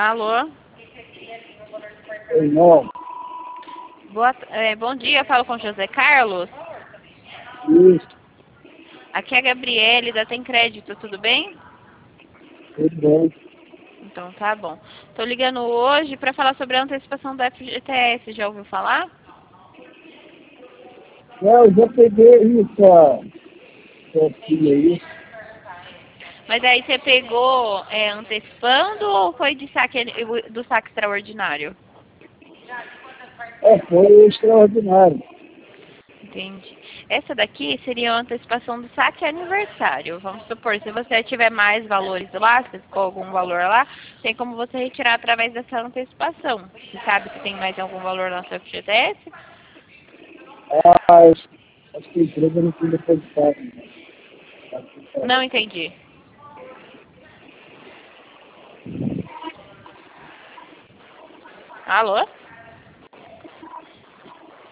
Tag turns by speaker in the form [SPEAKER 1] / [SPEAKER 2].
[SPEAKER 1] Alô?
[SPEAKER 2] Não,
[SPEAKER 1] Bom dia, falo com José Carlos.
[SPEAKER 2] isso,
[SPEAKER 1] Aqui é a Gabriele da Tem Crédito, tudo bem?
[SPEAKER 2] tudo bem.
[SPEAKER 1] Então tá bom. Tô ligando hoje para falar sobre a antecipação da FGTS, já ouviu falar?
[SPEAKER 2] Eu já peguei essa filha aí.
[SPEAKER 1] Mas aí você pegou antecipando ou foi de saque, do saque extraordinário?
[SPEAKER 2] Foi extraordinário.
[SPEAKER 1] Entendi. Essa daqui seria a antecipação do saque aniversário. Vamos supor, se você tiver mais valores lá, se ficou algum valor lá, tem como você retirar através dessa antecipação. Você sabe se tem mais algum valor na sua FGTS?
[SPEAKER 2] Acho que a empresa não tem depositado.
[SPEAKER 1] Não entendi. Alô?